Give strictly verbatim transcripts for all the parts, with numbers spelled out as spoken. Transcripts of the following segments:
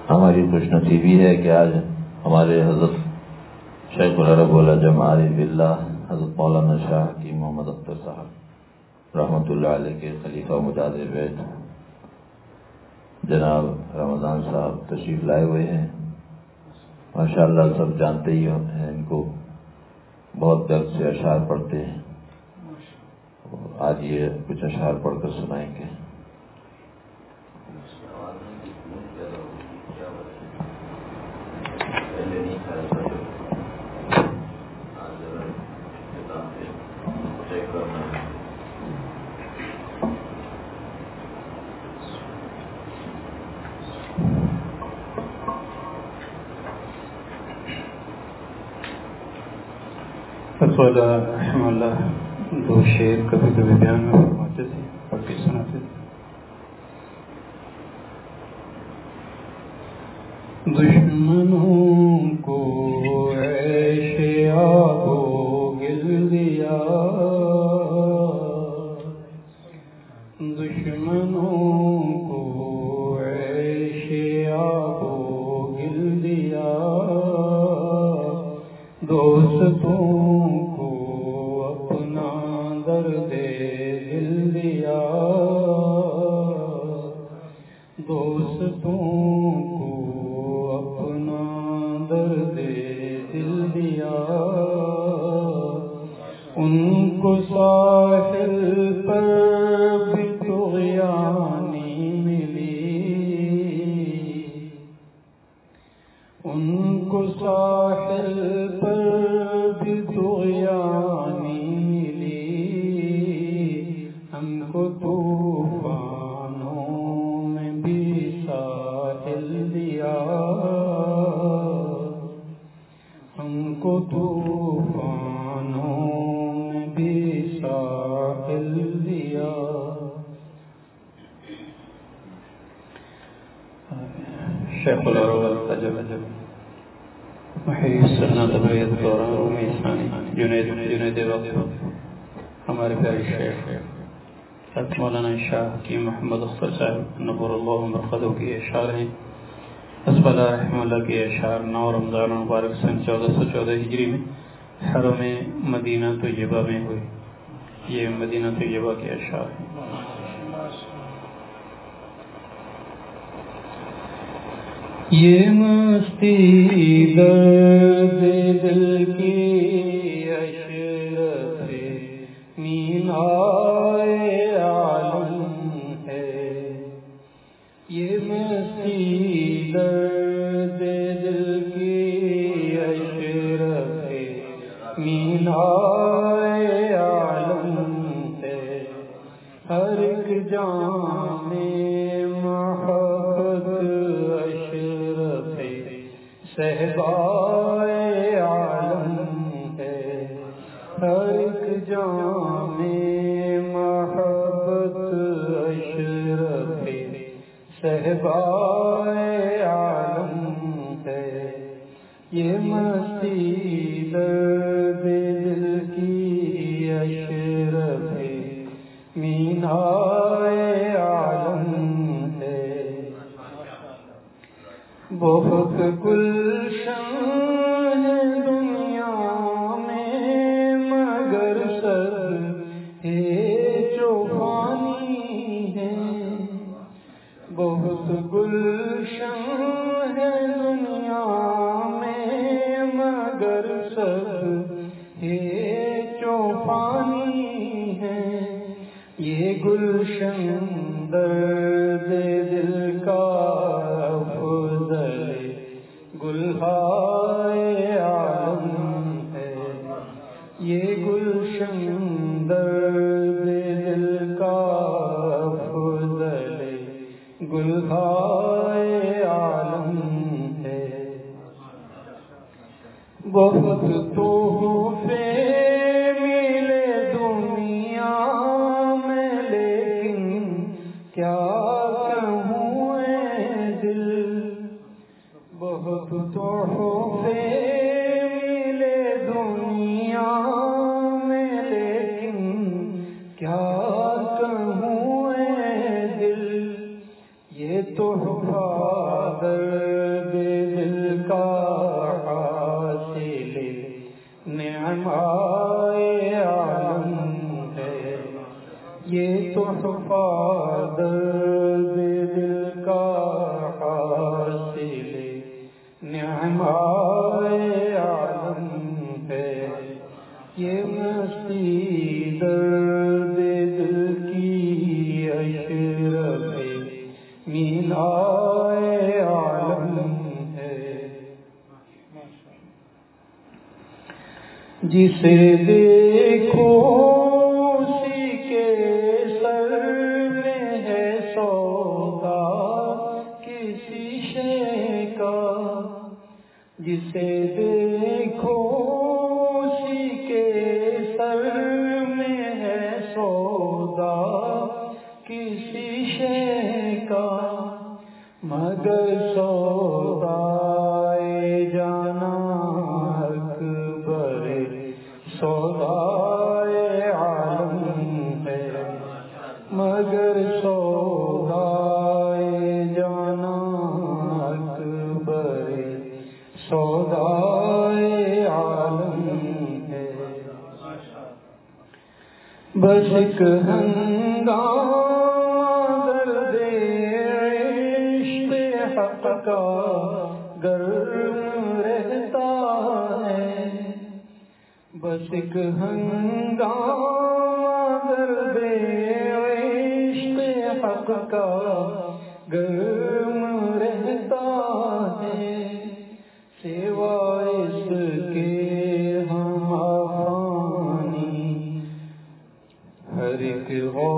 ہماری خوش نصیبی ہے کہ آج ہمارے حضرت شیخ العرب العجم عارف باللہ حضرت مولانا شاہ کی محمد اختر صاحب رحمۃ اللہ علیہ کے خلیفہ مجاز بیت جناب رمضان صاحب تشریف لائے ہوئے ہیں. ماشاءاللہ سب جانتے ہی ہیں ان کو، بہت درد سے اشعار پڑھتے ہیں. آج یہ کچھ اشعار پڑھ کر سنائیں گے. رحمہ اللہ دو شعر کبھی کبھی بیان میں فرماتے تھے، پڑھ کے سناتے تھے. دشمنوں کو عیش آب و گل دیا، دشمنوں کو عیش آب و گل دیا، دوستوں ساحل پر بھی طغیانی ملی، ان کو ساحل پر بھی طغیانی ملی، ہم کو طوفانوں میں بھی ساحل دیا، ہم کو طوفانوں شیخ العرب العجم محیی السنہ تبریت دوران رومی ثانی جنید جنید وقت ہمارے پیارے شیخ حضرت مولانا شاہ کی محمد اختر صاحب نور اللہ مرقدہ کی اشعار ہیں. حسب اللہ رحمہ اللہ کے اشعار نو رمضان مبارک سن چودہ سو چودہ ہجری میں حرم مدینہ طیبہ میں ہوئے. یہ مدینہ طیبہ کے اشعار ہیں. یہ مستی درد دل کی اشرف مینائے عالم ہے، یہ مستی درد دل کی اشرف مینائے عالم ہے، ہر ایک جان صحبائے عالم ہے، ہر ایک جام محبت اشرف صحبائے عالم ہے، یہ مستی درد دل کی اشرف مینائے عالم ہے. بہت گلشن ہے دنیا میں مگر سب ہے جو فانی ہے، بہت گلشن ہے دنیا میں مگر سب ہے جو فانی ہے، یہ گلشن درد دل کا گلہائے عالم ہے، یہ گلشن درد دل کا فضل گلہائے عالم ہے. بہت تحفے ملے دنیا میں لیکن کیا کہوں اے دل، بہت تحفے ملے دنیا میں لیکن کیا کہوں اے دل، یہ تحفہ در جسے دیکھو اسی کے سر میں ہے سودا کسی شے کا، جسے دیکھو اسی کے سر میں ہے سودا کسی شے کا، مگر سودائے جانا اکبر سودائے عالم ہے، مگر سودائے جانا اکبر سودائے عالم ہے، بس ایک ہنگامہ درد عشق حق کا گرم رہتا ہے، بس ایک ہنگامہ درد عشق حق کا گرم رہتا ہے، سوائے اس کے ہم آفانی ہر ایک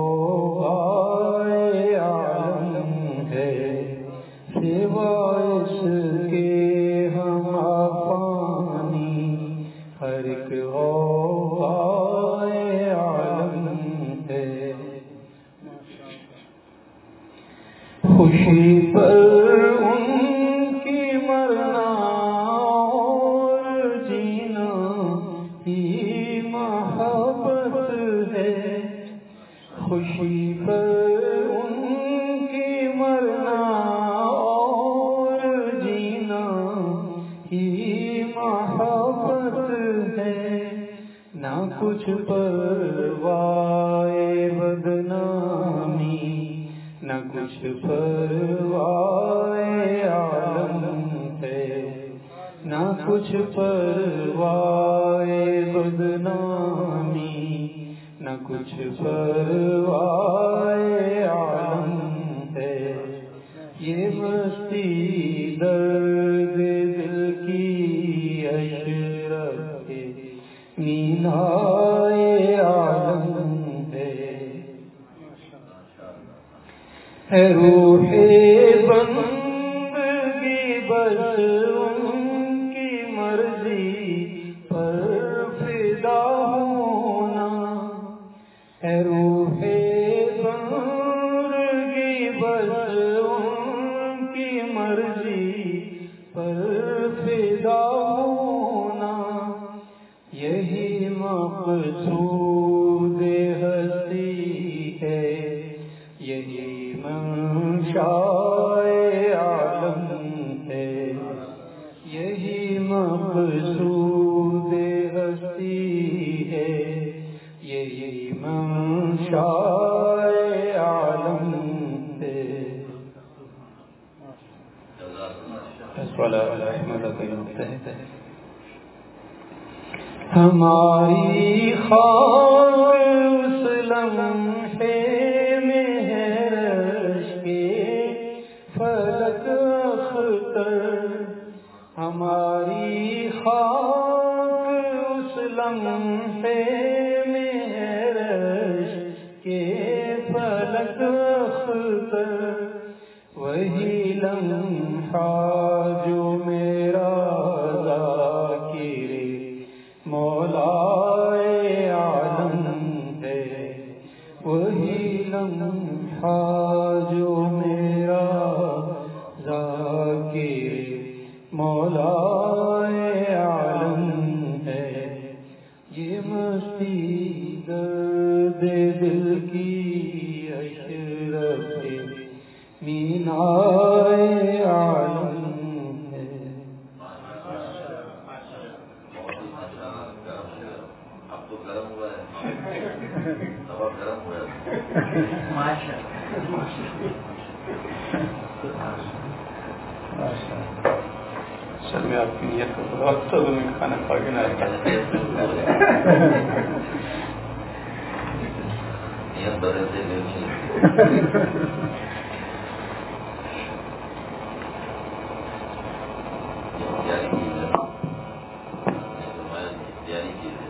غوغائے عالم ہے، سوائے اس کے ہم آفانی ہر ایک غوغائے عالم ہے، خوشی پر ان کی مرنا اور جینا ہی محبت ہے، خوشی پر ان کی مرنا اور جینا ہی محبت ہے، نہ کچھ پرواہ بدنامی نہ کچھ پرواہ عالم ہے، نہ کچھ پرواہ بدنامی نہ کچھ پرواہ عالم ہے، یہ مستی درد دل کی اشرف مینائے عالم ہے، ہے روح بندگی بس ان کی مرضی پر فدا ہونا، ہے روح بندگی بس ان کی مرضی پر فدا ہونا، یہی مقصود ہستی ہے، یہی منشائے عالم ہے، یہی مقصود ہستی ہے، یہی منشائے عالم ہے، ہماری خاک اس لمحے میں ہے رش کے فلک اختر، ہماری خاک اس لمحے میں ہے رش کے فلک اختر، وہی لمحہ جو میرا ذاکر مولائے عالم ہے، وہی لمحہ جو میرا ذاکر مولائے عالم ہے، یہ مستی درد دل کی اشرف مینائے عالم ہے، اب تو گرم ہوا ہے، ہوا گرم ہوا ہے، سر میں آپ کی نیت کو وقت تو میں کھانا کھا کے نہ رکھا نیت بدلتے نہیں تیاری کی ہے، تیاری کی ہے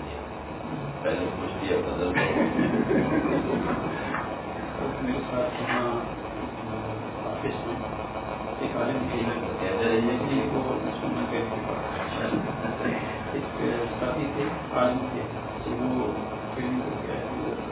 تعلیم کیا وہ فلم کو کیا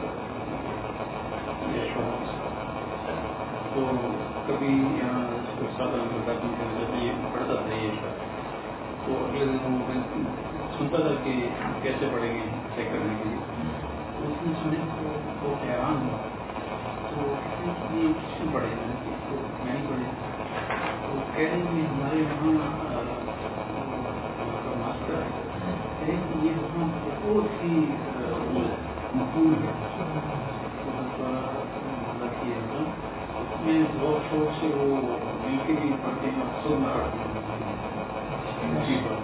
تو کبھی یہاں یہ پڑھتا تھا یہ شعر تو اگلے دن میں سنتا تھا کہ کیسے پڑھیں گے طے کرنے کے لیے تو اس نے سنے تو وہ حیران ہوا تو یہ کس نے پڑھے تو میں نے پڑھے تو کہہ رہے ہیں ہمارے یہاں ماسٹر ہے کہ یہ بہت ہی مقبول ہے میں بہت شوق سے وہ مل کے بھی پڑھتے ہیں اکثر میں پڑھتے ہیں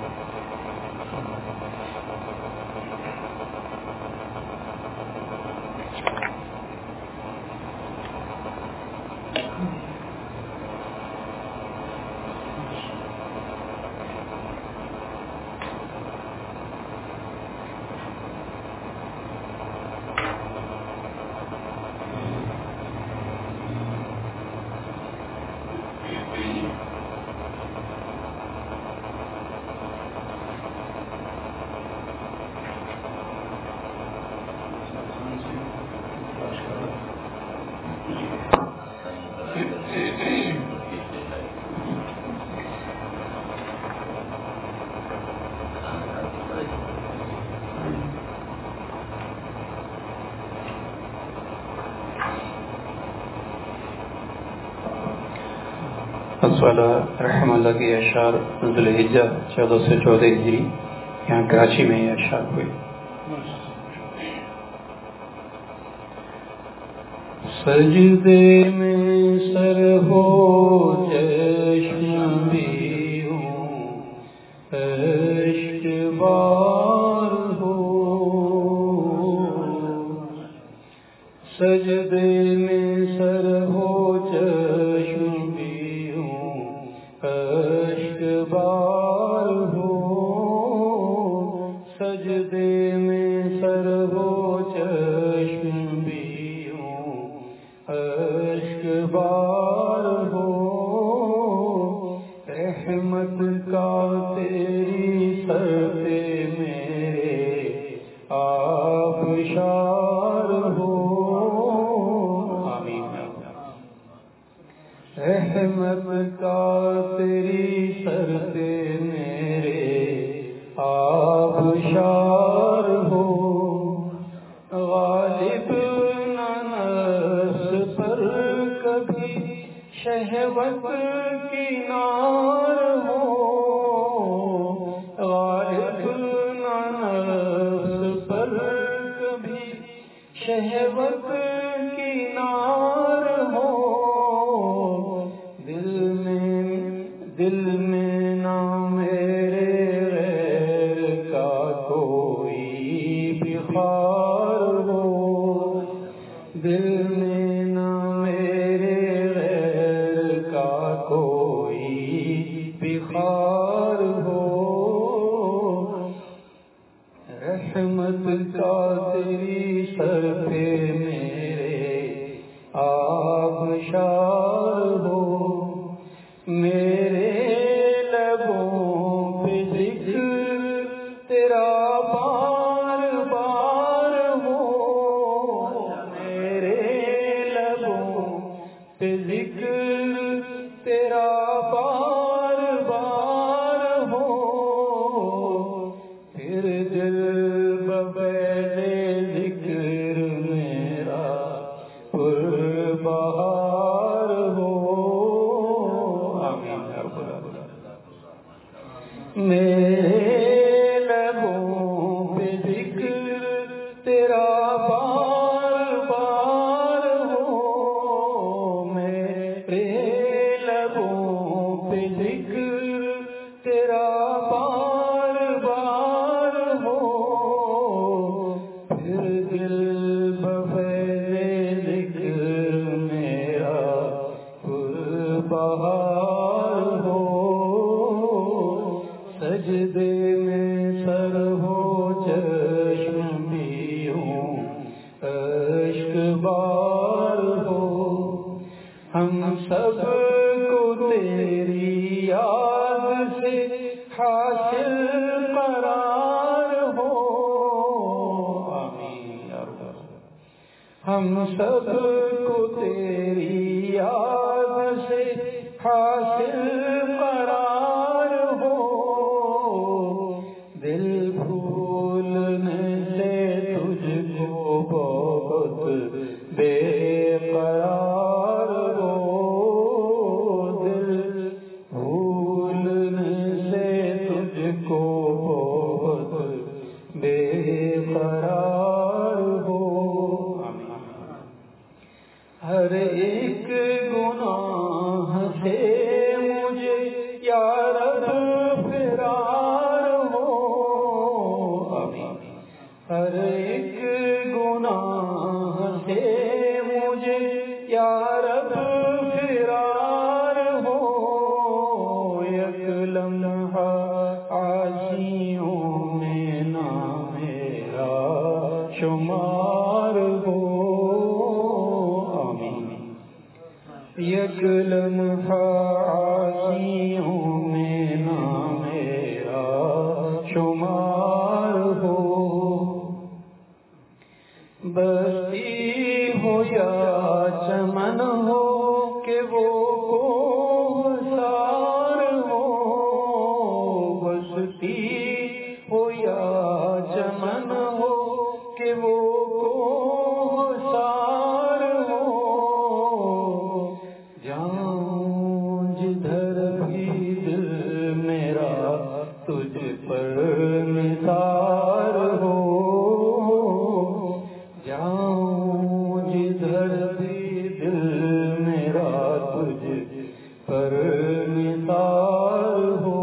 رحم اللہ کے اشعار ذوالحجہ چودہ سو چودہ ہجری یہاں کراچی میں یہ اشعار ہوئے. سجدے میں سر ہو چشم بھی ہوں عشق بار ہو سجدے میں سر ہو چشم بھی ہوں عشق بار ہو سجدے میں سر ہو چشم بھی ہوں عشق بار ہو رحمت کا تیری سر پہ میرے آبشار ہو رحمت کا تیری سر پہ میرے آبشار ہو غالب نہ نفس پر کبھی شہوت کی نار ہو غالب نہ نفس پر کبھی شہوت کی نار ہو دل میں دل میں نہ میرے غیر کا کوئی بھی خار ہو دل میں نہ میرے غیر کا کوئی بھی خار ہو رحمت کا تیری سر پہ میرے آبشار ہو میرے لبوں پہ ذکر تیرا بار بار ہو میرے لبوں پہ ذکر تیرا بار بار ہو پھر دل بغیر ذکر میرا پر بہار ہو میرے لبوں پہ ذکر تیرا بار بار ہو میرے لبوں پہ ذکر تیرا بار بار ہو پھر دل بغیر ذکر میرا پر بہار ہو سجدے میں سر ہو چشم بھی ہوں عشق بار ہو ہم سب کو تیری یاد سے حاصل قرار ہو ہم سب کو تیری یاد سے حاصل قرار ہو، دل بھولنے سے تجھ کو بہت بے قرار ہو، دل بھولنے سے تجھ کو بہت بے قرار ہو۔ ہر ایک گناہ سے مجھے یا رب فرار ہو، ہر ایک گناہ سے مجھے یا رب فرار ہو، یک لمحہ عاصیوں میں نہ میرا شمار ہو، یک لمحہ عاصیوں میں نہ میرا شمار ہو، بستی ہو یا چمن ہو کہ وہ کوثر ہو، بستی ہو یا چمن ہو کہ وہ کوثر ہو، جاؤں جدھر بھی دل میرا تجھ پر نثار ہو، جاؤں جدھر بھی دل میرا تجھ پر نثار ہو،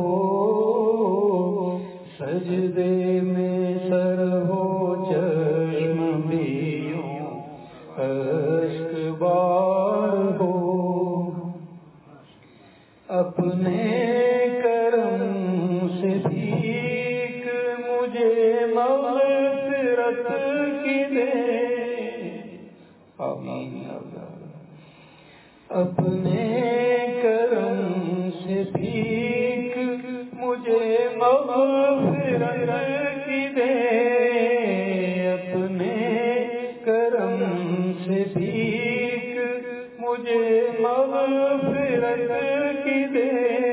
سجدے میں سر ہو چشم بھی یوں اشک بار ہو، اپنے کرم سے بھیک مجھے مغفرت کی دے، آمین، اپنے کرم سے بھیک مجھے مغفرت کی دے، اپنے کرم سے بھیک مجھے مغفرت کی دے،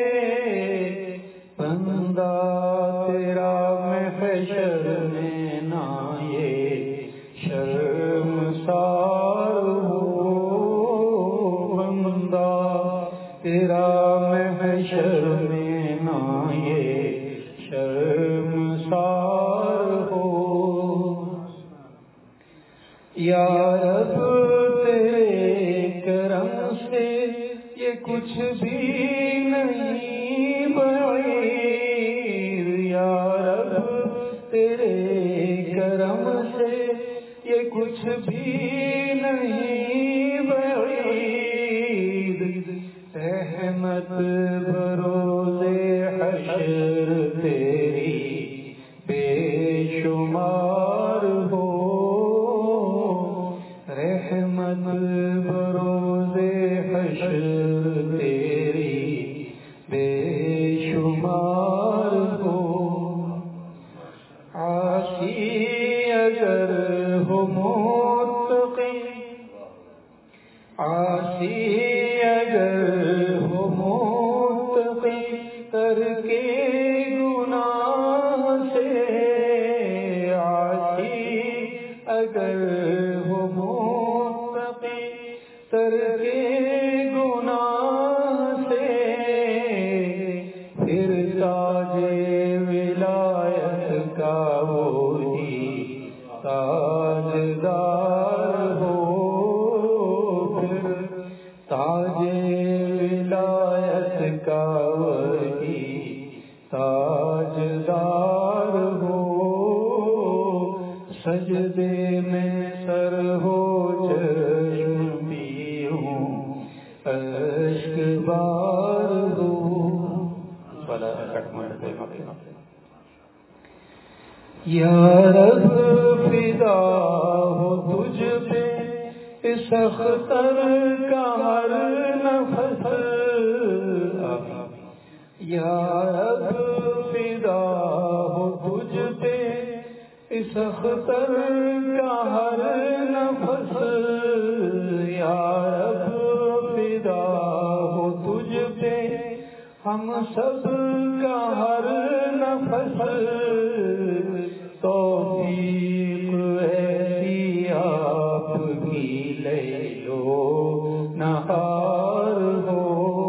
بندہ تیرا محشر میں نہ یہ شرمسار ہو، بندہ تیرا محشر میں نہ یہ شرمسار ہو، یا رب تیرے کرم سے یہ کچھ بھی نہیں بعید، یا رب تیرے کرم سے یہ کچھ بھی نہیں بعید، رحمت بروز حشر تیری بے شمار ہو، رحمت بروز حشر تیری بے شمار ہو، عاصی اگر ہو متقی، عاصی اگر ہو متقی کر کے گناہ سے، عاصی اگر ہو متقی کر کے گناہ سے، پھر تاج ولایت کا وہی تاجدار ہو، پھر تاج ولایت کا وہی تاجدار ہو، سجدے میں سر ہو چشم بھی ہوں اشک بار ہو، یا رب فدا ہو تجھ پہ اس اختر کا ہر نفس، یا رب فدا ہو تجھ پہ اس اختر کا ہر نفس یا رب فدا ہو تجھ پہ، ہم سب کا ہر نفس توفیق ایسی آپ کی لیل و نہار ہو،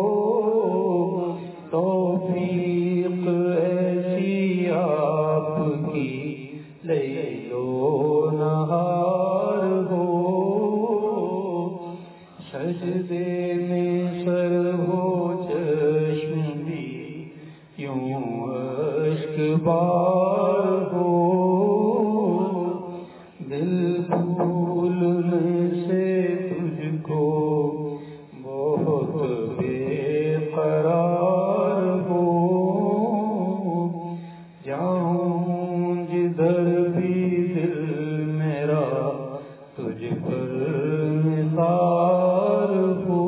توفیق ایسی آپ کی لیل و نہار ہو، سجدے میں سر ہو چشم بھی یوں اشک بار ہو، دل بھولنے سے تجھ کو بہت بے قرار ہو، جاؤں جدھر بھی دل میرا تجھ پر نثار ہو۔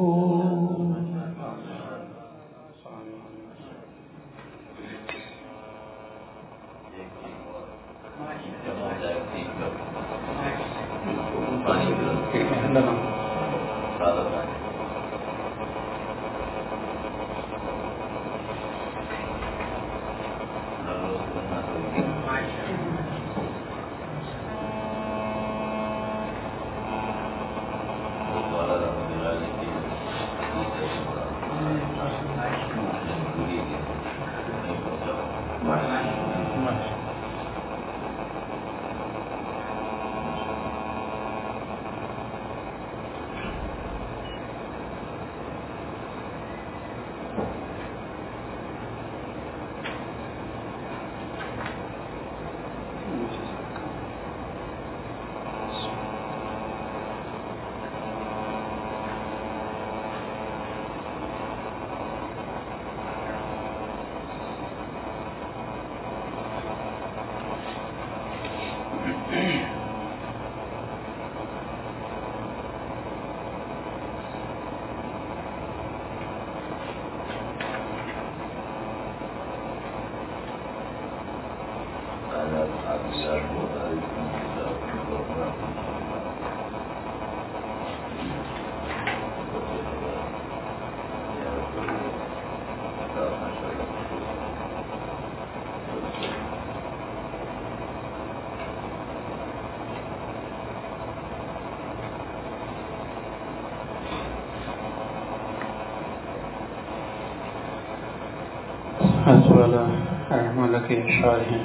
والا رحمہ کے اشعار ہیں۔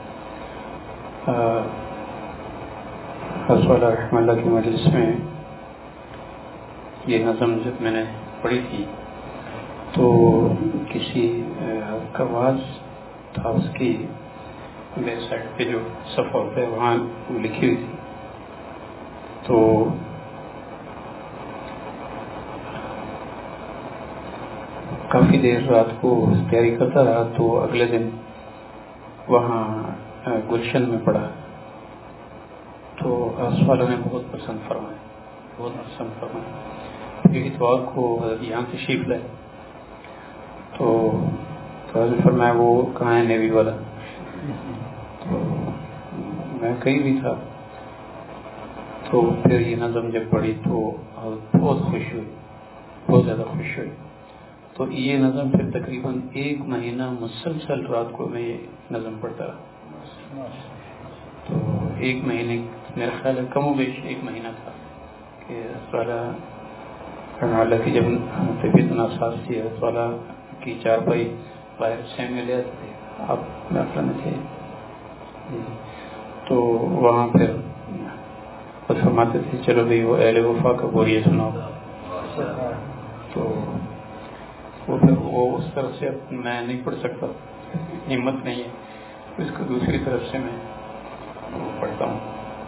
حضرت والا رحمہ اللہ کی مجلس میں یہ نظم جب میں نے پڑھی تھی تو کسی کا آواز تھا، اس کی بیک سائڈ پہ جو صفحہ پہ وہاں لکھی ہوئی تھی، تو کافی دیر رات کو تیاری کرتا رہا، تو اگلے دن وہاں گلشن میں پڑھا تو آس والوں نے بہت پسند فرمایا، بہت پسند فرمایا۔ پھر اتوار کو یہاں تشریف لائے تو حضرت فرمایا وہ کہاں ہے نیوی والا، تو میں کہیں بھی تھا، تو پھر یہ نظم جب پڑھی تو بہت خوش ہوئی، بہت زیادہ خوش ہوئی۔ تو یہ نظم پھر تقریباً ایک مہینہ مسلسل رات کو میں یہ نظم پڑھتا رہا، تو ایک مہینے میرا خیال ہے کم و بیش ایک مہینہ تھا کہ اللہ کی جب طبیعت ناساز تھی، والا کی چار بھائی باہر سے میں لے آتے تھے، آپ میں تھے، تو وہاں پھر فرماتے تھے چلو بھائی وہ اہل وفا کا بوریے سناؤ، تو وہ پھر وہ اس طرح سے میں نہیں پڑھ سکتا، ہمت نہیں ہے، اس کو دوسری طرف سے میں پڑھتا ہوں۔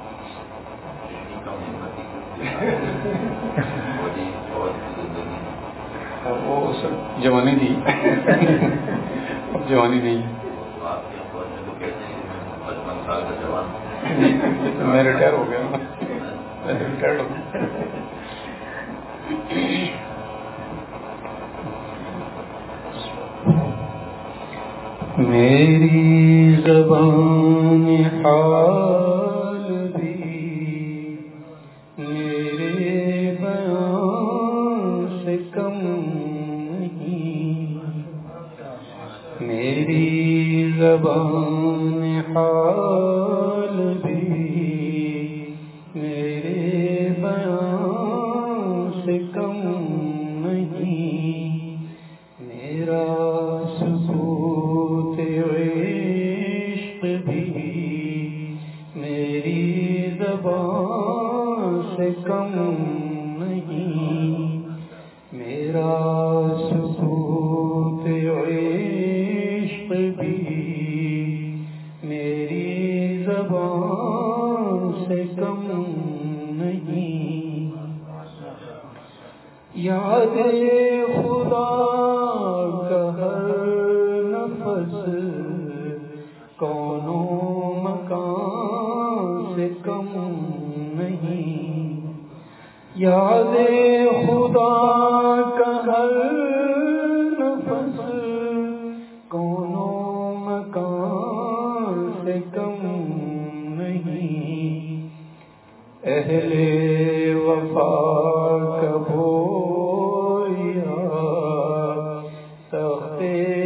وہ سب جوانی تھی، اب جوانی نہیں ہے، میں ریٹائر ہو گیا، میں ریٹائر ہو گیا۔ میری زبان حال بھی میرے بیان سے کم نہیں، میری زبان حال بھی میرے بیان سے کم نہیں، میرا ثبوت عشق بھی میری زبان سے کم نہیں، میرا ثبوت عشق بھی میری زبان سے کم نہیں، یاد خدا کا ہر نفس کون و مکان سے کم نہیں، یاد خدا کا ہر نفس کون و مکان سے کم نہیں، اہل وفا کا بویا تخت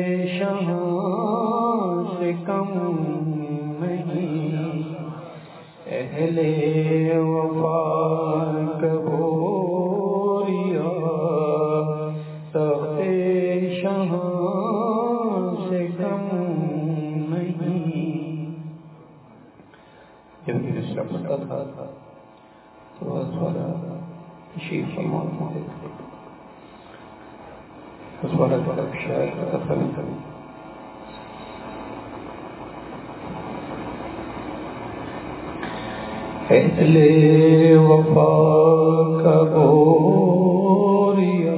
شہاں سے کم نہیں، اہل وفا کا بویا تخت شہاں سے کم نہیں۔ جب یہ دوسرا پڑھتا تھا تو اس والا تشریف فرما تھے، اس والا طرف شاید کا تفہیم کریں۔ اہل وفا کا بوریا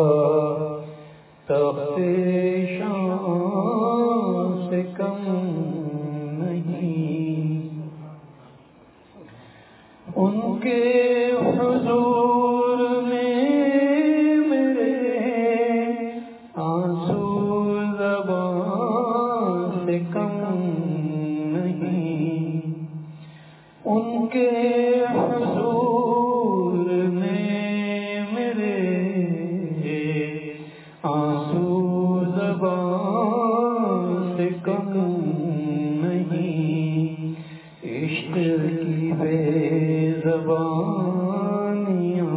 تخت شان سے کم نہیں، ان کے حضور میں میرے آنسو زبان سے کم نہیں، ان کے حضور میں میرے آنسو زبان سے کم نہیں، عشق کی بے زبانیاں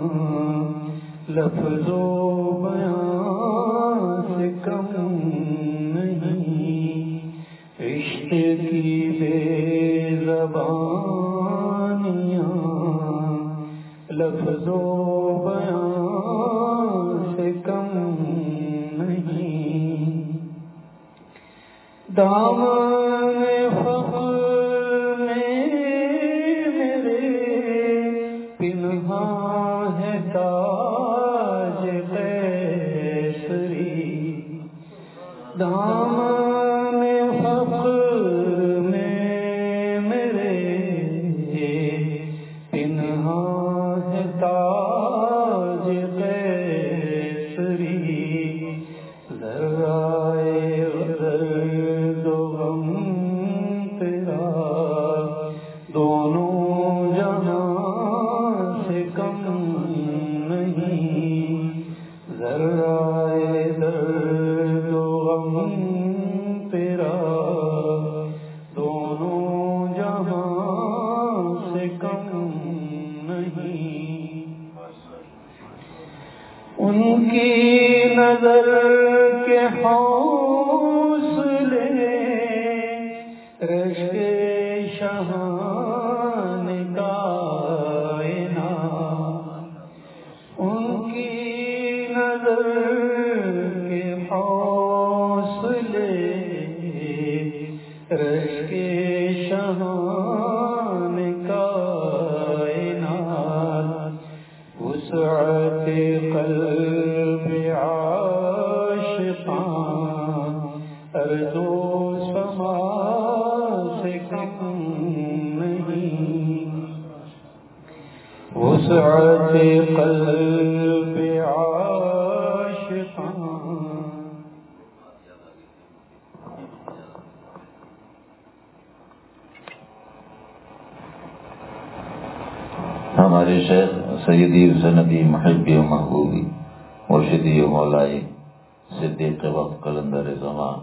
لفظ و بیان سے کم نہیں، عشق کی بے زبانیاں لفظ و بیان سے کم نہیں، دامن فخر میں میرے پنہاں ہے تاج قیصری، دامن فخر میں میرے پنہاں ہے تاج قیصری، ذرائے درد و غم تیرا دونوں جہاں سے کم نہیں، ذرائے درد و غم تیرا دونوں جہاں سے کم نہیں، ان کی نظر کے حوصلے رشک شہان کائنات، ان کی نظر کے حوصلے رشک شہان کائنات، وسعت قلب عاشقاں ارض و سما سے کم نہیں، وسعت قلب عاشقاں ہمارے شیخ سیدی سندی محبی و محبوبی مرشدی و مولائی صدیق وقت قلندر زمان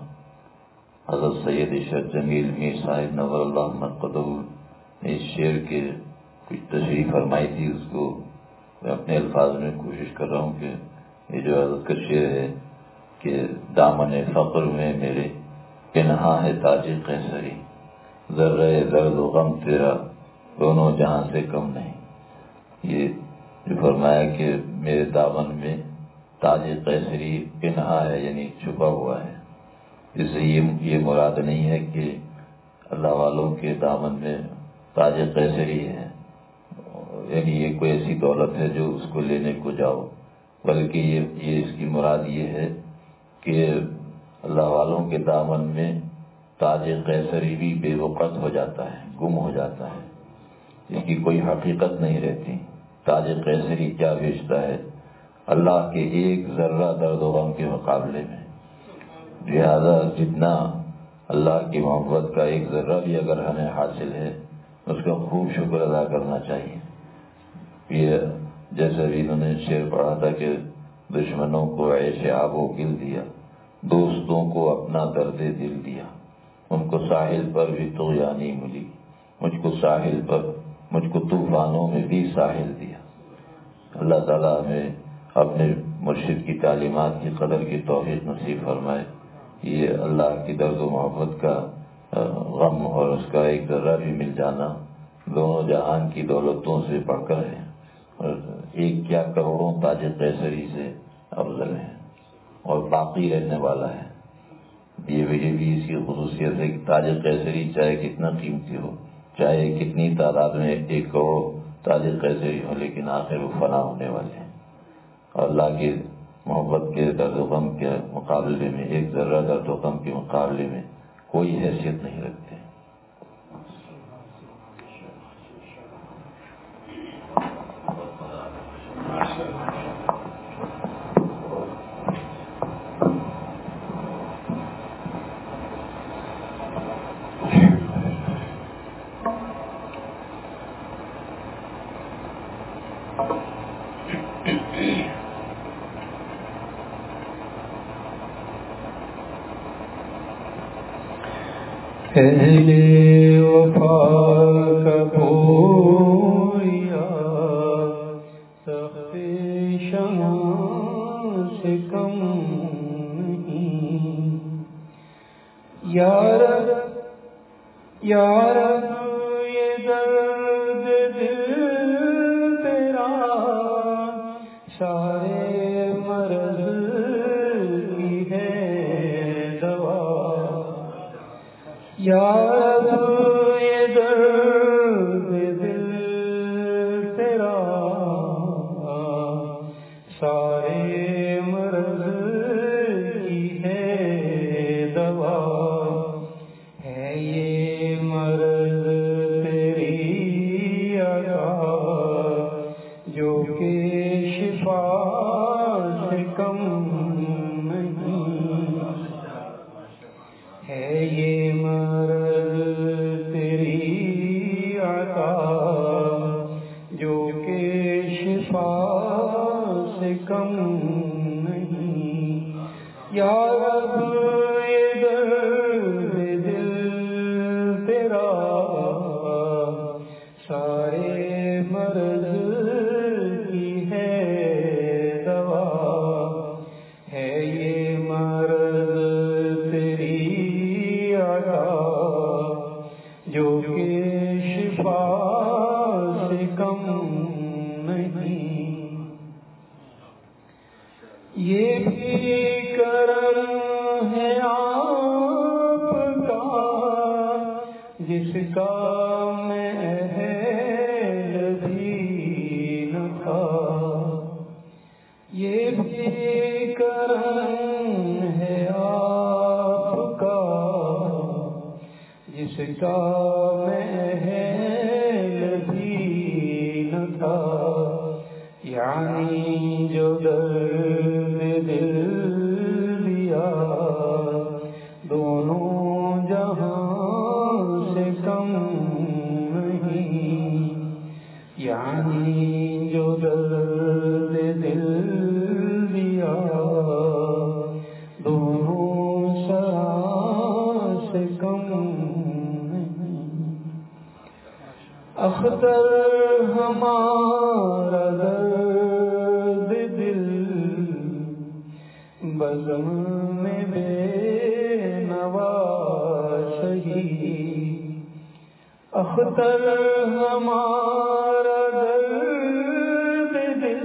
حضرت سید اشرف جمیل میر صاحب نور اللہ مقدم نے اس شعر کے کچھ تشریح فرمائی تھی. اس کو میں اپنے الفاظ میں کوشش کر رہا ہوں کہ یہ جو حضرت کا شعر ہے کہ دامن فقر میں میرے پنہاں ہے تاج قیصری، ذرہ درد و غم تیرا دونوں جہاں سے کم نہیں. یہ جو فرمایا کہ میرے دامن میں تاج قیصری پنہا ہے، یعنی چھپا ہوا ہے. اس سے یہ یہ مراد نہیں ہے کہ اللہ والوں کے دامن میں تاج قیصری ہے، یعنی یہ کوئی ایسی دولت ہے جو اس کو لینے کو جاؤ، بلکہ یہ یہ اس کی مراد یہ ہے کہ اللہ والوں کے دامن میں تاج قیصری بھی بے وقت ہو جاتا ہے، گم ہو جاتا ہے، اس کی کوئی حقیقت نہیں رہتی. تاج قیصری کیا بیچتا ہے اللہ کے ایک ذرہ درد و غم کے مقابلے میں. لہذا جتنا اللہ کی محبت کا ایک ذرہ بھی اگر ہمیں حاصل ہے اس کا خوب شکر ادا کرنا چاہیے. یہ جیسے بھی انہوں نے شعر پڑھا تھا کہ دشمنوں کو عیش آب و گل دیا، دوستوں کو اپنا درد دل دیا، ان کو ساحل پر بھی طغیانی ملی، مجھ کو ساحل پر مجھ کو طوفانوں میں بھی ساحل دیا. اللہ تعالیٰ ہمیں اپنے مرشد کی تعلیمات کی قدر کی توفیق نصیب فرمائے. یہ اللہ کی درد و محبت کا غم اور اس کا ایک ذرہ بھی مل جانا دونوں جہان کی دولتوں سے بڑھ کر ہے، اور ایک کیا کروڑوں تاج قیصری سے افضل ہے اور باقی رہنے والا ہے. یہ بھی اس کی خصوصیت ہے کہ تاج قیصری چاہے کتنا قیمتی ہو، چاہے کتنی تعداد میں ایک کروڑ تاج قیصری ہو، لیکن آخر وہ فنا ہونے والے ہیں. اور اللہ کی محبت کے درد و غم کے مقابلے میں ایک ذرہ درد و غم کے مقابلے میں کوئی حیثیت نہیں رکھتے. اہل وفا کا بویا سخت شمع سے کم نہیں. یار یار یہ درد دل تیرا سارے مرض کی ہے دوا. یار یہ درد دل تیرا سارے مرض کی ہے دوا. ہے یہ مرض تیری عطا جو کہ شفا سے کم نہیں. ہے یہ مرض تیری عطا جو کہ شفا سے کم نہیں. یا رب یہ درد دل تیرا سارے مرض کی ہے دوا. ہے یہ مرض تیری عطا جو کہ شفا سے کم نہیں. یہ بھی کرم ہے آپ کا جس کا میں اہل بھی نہ تھا. یہ بھی کرم ہے آپ کا جس کا میں اہل بھی نہ تھا. یعنی جو درد دل دیا دونوں جہاں سے کم نہیں. یعنی اختر ہمارا درد دل بزم میں بے نوا شہید، اختر ہمارا درد دل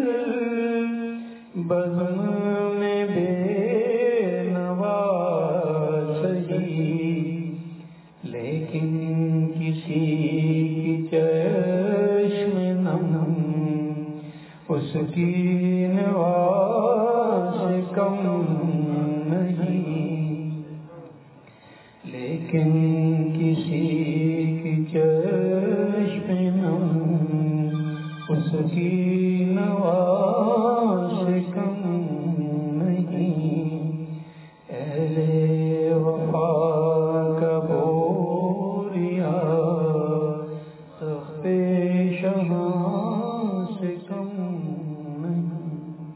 بزم میں بے نوا شہید، لیکن کسی کی چشم نم اس کی نوا سے کم نہیں، لیکن کسی کی چشم نم اس کی نوا سے کم نہیں، اہل وفا کا بوریا تخت شہاں سے کم نہیں۔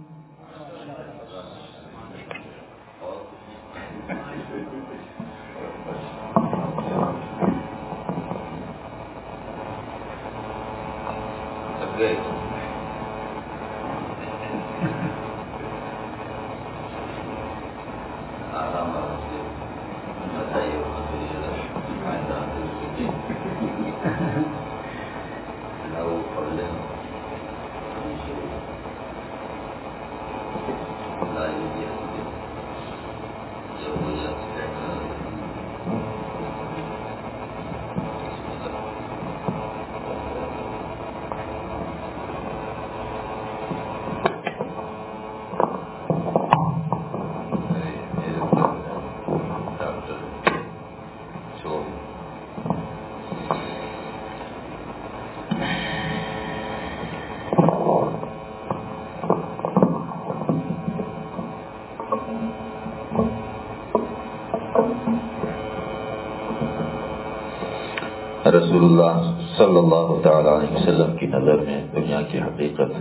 رسول اللہ صلی اللہ تعالی علیہ وسلم کی نظر میں دنیا کی حقیقت۔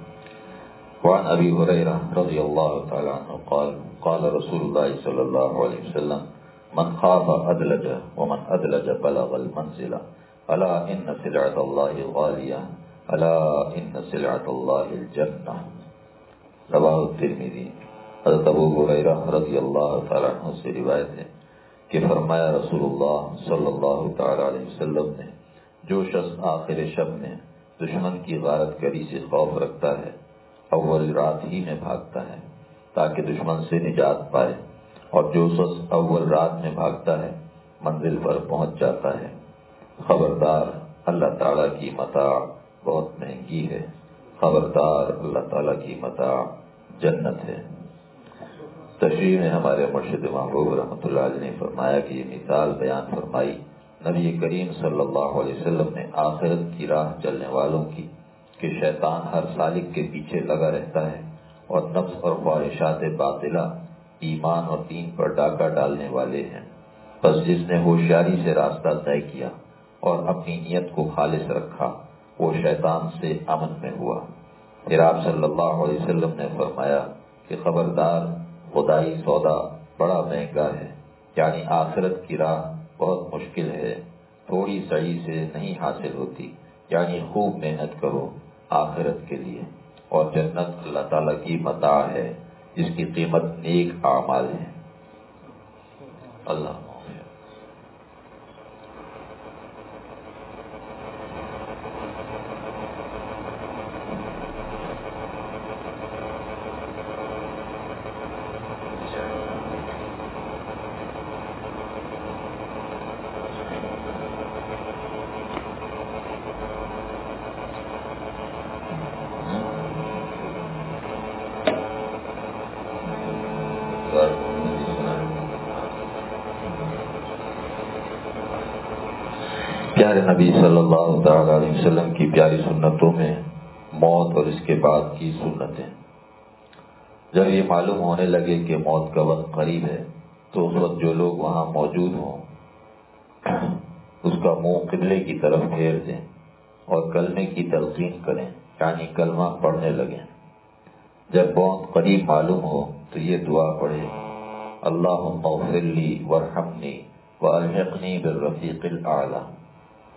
وعن ابی ہریرہ رضی اللہ تعالی عنہ قال قال رسول اللہ صلی اللہ علیہ وسلم من خاف ادلج ومن ادلج بلغ المنزل الا ان سلعۃ اللہ غالیہ الا ان سلعۃ اللہ الجنہ، رواه الترمذی۔ حضرت ابو ہریرہ رضی اللہ تعالی عنہ سے روایت ہے کہ فرمایا رسول اللہ صلی اللہ تعالی علیہ وسلم نے، جو شخص آخر شب میں دشمن کی غارت گری سے خوف رکھتا ہے، اول رات ہی میں بھاگتا ہے تاکہ دشمن سے نجات پائے، اور جو شخص اول رات میں بھاگتا ہے منزل پر پہنچ جاتا ہے، خبردار اللہ تعالیٰ کی متاع بہت مہنگی ہے، خبردار اللہ تعالیٰ کی متاع جنت ہے۔ تشریح میں ہمارے مرشد محبوب رحمۃ اللہ علیہ نے فرمایا کہ یہ مثال بیان فرمائی نبی کریم صلی اللہ علیہ وسلم نے آخرت کی راہ چلنے والوں کی، کہ شیطان ہر سالک کے پیچھے لگا رہتا ہے اور نفس اور خواہشات باطلہ ایمان اور دین پر ڈاکہ ڈالنے والے ہیں، بس جس نے ہوشیاری سے راستہ طے کیا اور اپنی نیت کو خالص رکھا وہ شیطان سے امن میں ہوا۔ پھر آپ صلی اللہ علیہ وسلم نے فرمایا کہ خبردار خدائی سودا بڑا مہنگا ہے، یعنی آخرت کی راہ بہت مشکل ہے، تھوڑی سعی سے نہیں حاصل ہوتی، یعنی خوب محنت کرو آخرت کے لیے، اور جنت اللہ تعالیٰ کی متاع ہے جس کی قیمت نیک اعمال ہے۔ اللہ پیارے نبی صلی اللہ تعالی علیہ وسلم کی پیاری سنتوں میں موت اور اس کے بعد کی سنتیں۔ جب یہ معلوم ہونے لگے کہ موت کا وقت قریب ہے تو اس وقت جو لوگ وہاں موجود ہوں اس کا منہ قبلے کی طرف پھیر دیں اور کلمے کی تلقین کریں، یعنی کلمہ پڑھنے لگیں۔ جب موت قریب معلوم ہو تو یہ دعا پڑھے، اللہم اغفر لی وارحمنی والحقنی بالرفیق الاعلی،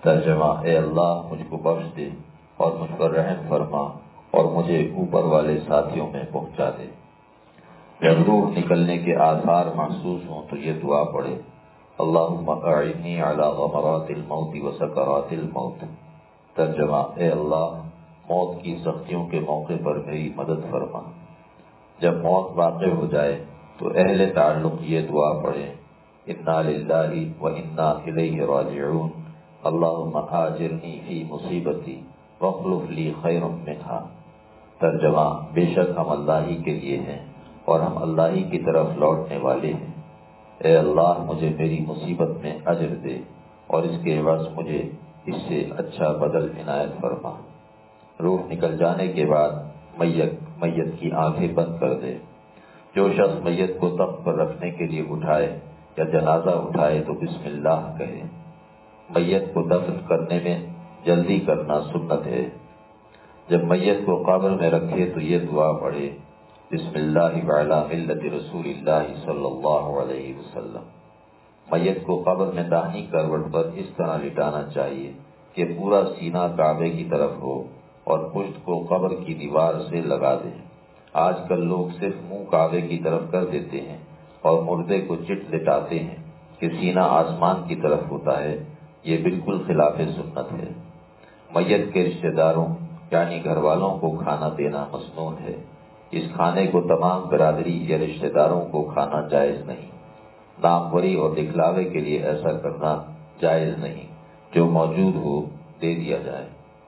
ترجمہ: اے اللہ مجھ کو بخش دے اور مجھ پر رحم فرما اور مجھے اوپر والے ساتھیوں میں پہنچا دے۔ جب روح نکلنے کے آثار محسوس ہوں تو یہ دعا پڑھے: اللہم اعنی علی غمرات الموت و سکرات الموت۔ ترجمہ: اے اللہ موت کی سختیوں کے موقع پر میری مدد فرما۔ جب موت واقع ہو جائے تو اہل تعلق یہ دعا پڑھے: انا للہ و انا الیہ راجعون، اللہم آجرنی فی مصیبتی واخلف لی خیر منہا۔ ترجمہ: بے شک ہم اللہ ہی کے لیے ہیں اور ہم اللہ ہی کی طرف لوٹنے والے ہیں۔ اے اللہ مجھے میری مصیبت میں اجر دے اور اس کے عوض مجھے اس سے اچھا بدل عنایت فرما۔ روح نکل جانے کے بعد میت میت کی آنکھیں بند کر دے۔ جو شخص میت کو تخت پر رکھنے کے لیے اٹھائے یا جنازہ اٹھائے تو بسم اللہ کہے۔ میت کو دفن کرنے میں جلدی کرنا سنت ہے۔ جب میت کو قبر میں رکھے تو یہ دعا پڑھے: بسم اللہ وعلی ملت رسول اللہ صلی اللہ علیہ وسلم۔ میت کو قبر میں داہنی کروٹ پر اس طرح لٹانا چاہیے کہ پورا سینہ کعبے کی طرف ہو اور پشت کو قبر کی دیوار سے لگا دیں۔ آج کل لوگ صرف منہ کعبے کی طرف کر دیتے ہیں اور مردے کو چٹ لٹاتے ہیں کہ سینہ آسمان کی طرف ہوتا ہے۔ یہ بالکل خلاف سنت ہے۔ میت کے رشتہ داروں یعنی گھر والوں کو کھانا دینا مسنون ہے۔ اس کھانے کو تمام برادری یا رشتہ داروں کو کھانا جائز نہیں۔ ناموری اور دکھلاوے کے لیے ایسا کرنا جائز نہیں۔ جو موجود ہو دے دیا جائے۔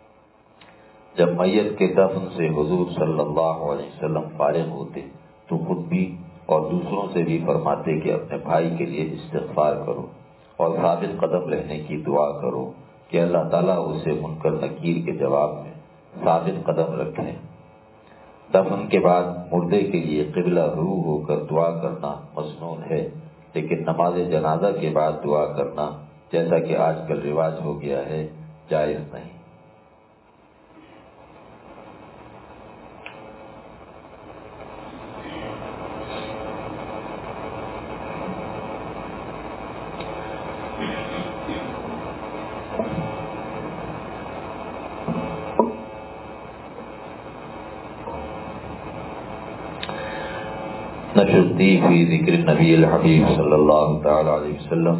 جب میت کے دفن سے حضور صلی اللہ علیہ وسلم فارغ ہوتے تو خود بھی اور دوسروں سے بھی فرماتے کہ اپنے بھائی کے لیے استغفار کرو اور ثابت قدم رہنے کی دعا کرو کہ اللہ تعالیٰ اسے منکر نکیر کے جواب میں ثابت قدم رکھیں۔ دفن کے بعد مردے کے لیے قبلہ رو ہو کر دعا کرنا مسنون ہے، لیکن نماز جنازہ کے بعد دعا کرنا جیسا کہ آج کل رواج ہو گیا ہے جائز نہیں۔ نشرتی فی ذکر نبی الحبیب صلی اللہ تعالی علیہ وسلم۔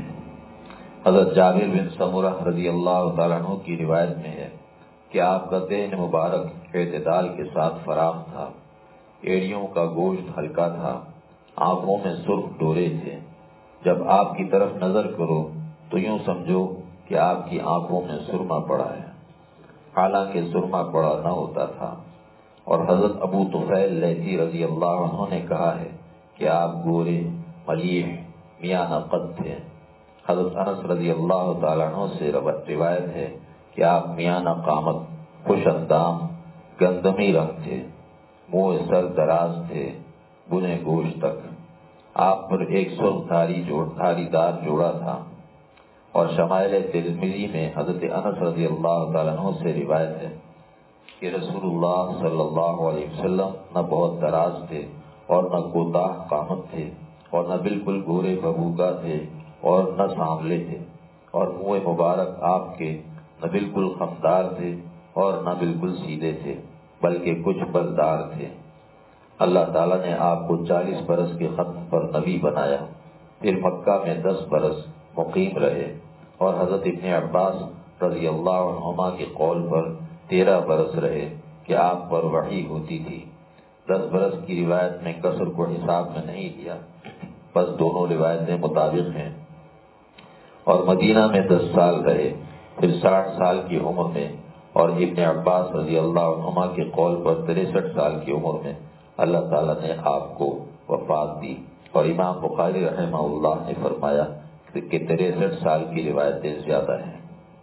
حضرت جابر بن سمرہ رضی اللہ تعالیٰ عنہ کی روایت میں ہے کہ آپ کا دہن مبارک اعتدال کے ساتھ فراخ تھا، ایڑیوں کا گوشت ہلکا تھا، آنکھوں میں سرخ ڈورے تھے۔ جب آپ کی طرف نظر کرو تو یوں سمجھو کہ آپ کی آنکھوں میں سرما پڑا ہے، حالانکہ سرما پڑا نہ ہوتا تھا۔ اور حضرت ابو طفیل لیثی رضی اللہ عنہ نے کہا ہے کہ آپ گورے ملیح میانہ قد تھے۔ حضرت انس رضی اللہ تعالیٰ عنہ سے روایت ہے کہ آپ میانہ قامت، خوش اندام، گندمی رنگ تھے، منہ سر دراز تھے، بنے گوشت تک۔ آپ پر ایک سرخ دھاری جوڑ دھاری دار جوڑا تھا۔ اور شمائل ترمذی میں حضرت انس رضی اللہ تعالیٰ عنہ سے روایت ہے کہ رسول اللہ صلی اللہ علیہ وسلم نہ بہت دراز تھے اور نہ کوتاہ قامت تھے اور نہ بالکل گورے بھبوکا تھے اور نہ سانولے تھے، اور منہ مبارک آپ کے نہ بالکل خمدار تھے اور نہ بالکل سیدھے تھے، بلکہ کچھ بلدار تھے۔ اللہ تعالیٰ نے آپ کو چالیس برس کے ختم پر نبی بنایا، پھر مکہ میں دس برس مقیم رہے، اور حضرت ابن عباس رضی اللہ عنہما کے قول پر تیرہ برس رہے کہ آپ پر وحی ہوتی تھی۔ دس برس کی روایت میں کسر کو حساب میں نہیں لیا، بس دونوں روایتیں مطابق ہیں۔ اور مدینہ میں دس سال رہے، پھر ساٹھ سال کی عمر میں، اور ابن عباس رضی اللہ عنہما کے قول پر تریسٹھ سال کی عمر میں اللہ تعالیٰ نے آپ کو وفات دی۔ اور امام بخاری رحمہ اللہ نے فرمایا کہ تریسٹھ سال کی روایتیں زیادہ ہیں۔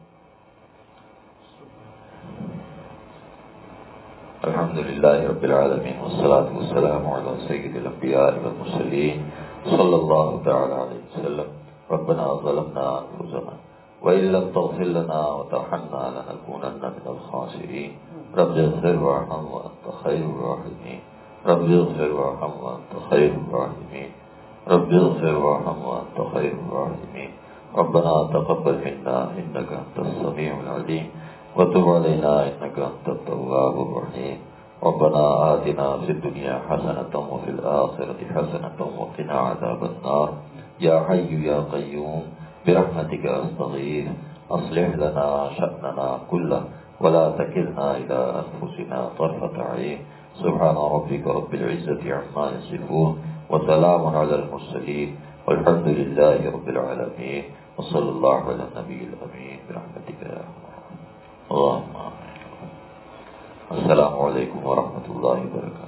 الحمد للہ رب العالمین والصلاة والسلام علی سید الانبیاء والمرسلین صلی اللہ تعالی علیہ وسلم۔ ربنا ظلمنا انفسنا وإن لم تغفر لنا وترحمنا لنكونن من الخاسرین۔ رب اغفر وارحم وانت خیر الراحمین۔ رب اغفر وارحم وانت خیر الراحمین۔ رب اغفر وارحم وانت خیر الراحمین۔ ربنا تقبل منا إنك أنت السميع العليم وتب علينا إنك أنت التواب الرحيم ربنا آتنا في الدنيا حسنة وفي الآخرة حسنة وقنا عذاب النار يا حي يا قيوم برحمتك أستغيث أصلح لنا شأننا كله ولا تكلنا إلى أنفسنا طرفة عين سبحان ربك رب العزة عما يصفون وسلام على المرسلين والحمد لله رب العالمين وصلى الله على النبي الأمين برحمتك يا اللهم السلام علیکم ورحمۃ اللہ وبرکاتہ.